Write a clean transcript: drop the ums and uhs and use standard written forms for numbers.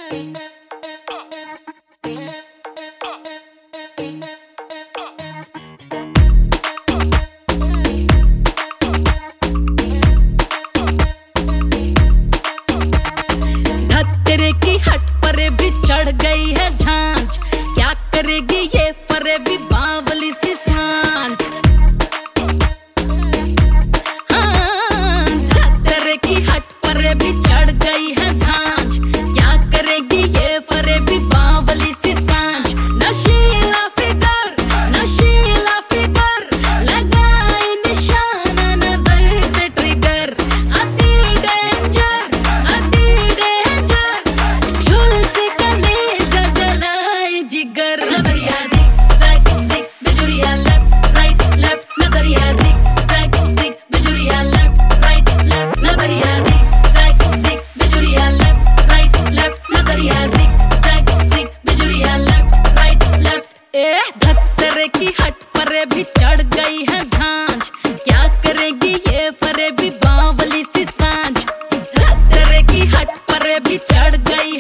धत्तरे की हट पर भी चढ़ गई है झांझ, क्या करेगी ये फरे भी बावली सी सांझ। हाँ, धत्तरे की हट पर भी चढ़ गई है झांझ, क्या करेगी ये फरे भी बावली सी सांझ। नशीला फिगर लगाई निशाना नजर से ट्रिगर, अति डेंजर झुलसी कलेजा जलाई जिगर। नजरिया जिग जैग जिग बिजुरिया लेफ्ट राइट लेफ्ट, नजरिया जिग जैग जिग बिजुरिया लेफ्ट राइट लेफ्ट, नजरिया जिग जैग जिग बिजुरिया लेफ्ट राइट लेफ्ट, नजरिया जिग जैग जिग बिजुरिया लेफ्ट राइट लेफ्ट। धत्तरे की हट पर भी चढ़ गई है झांझ, क्या करेगी ये फरे भी बावली सी सांझ। धत्तरे की हट पर भी चढ़ गई